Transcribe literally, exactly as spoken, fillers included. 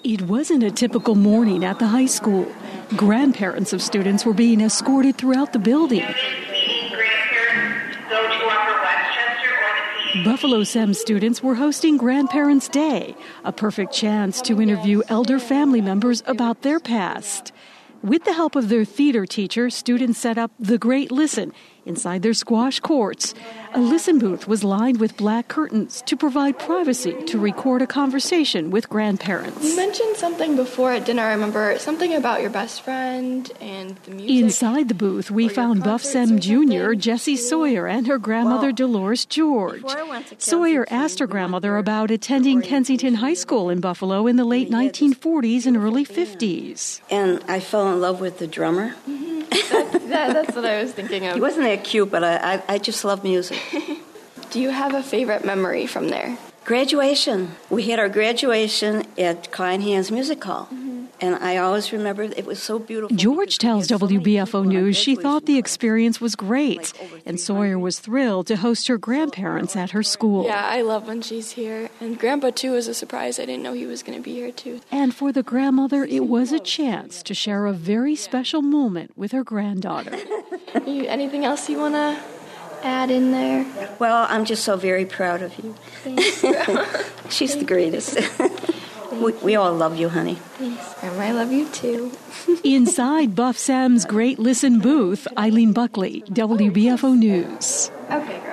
It wasn't a typical morning at the high school. Grandparents of students were being escorted throughout the building. Buffalo S E M students were hosting Grandparents' Day, a perfect chance to interview elder family members about their past. With the help of their theater teacher, students set up The Great Listen inside their squash courts. A listen booth was lined with black curtains to provide privacy to record a conversation with grandparents. You mentioned something before at dinner, I remember, something about your best friend and the music. Inside the booth, we found Buff S E M Junior Jessie Sawyer and her grandmother, well, Dolores George. Sawyer asked her grandmother about attending Kensington High School in Buffalo in the late nineteen forties and early fifties. And I fell in love with the drummer. Mm-hmm. That's, that, that's what I was thinking of. He wasn't that cute, but I, I, I just love music. Do you have a favorite memory from there? Graduation. We had our graduation at Klein Hands Music Hall. Mm-hmm. And I always remember it was so beautiful. George tells W B F O News she thought the experience was great, and Sawyer was thrilled to host her grandparents at her school. Yeah, I love when she's here. And Grandpa, too, was a surprise. I didn't know he was going to be here, too. And for the grandmother, it was a chance to share a very special moment with her granddaughter. You, anything else you want to add in there? Well, I'm just so very proud of you. Thanks. She's Thank the greatest. We, we all love you, honey. Thanks, Grandma. I love you, too. Inside Buff S E M's Great Listen booth, Eileen Buckley, W B F O News. Okay.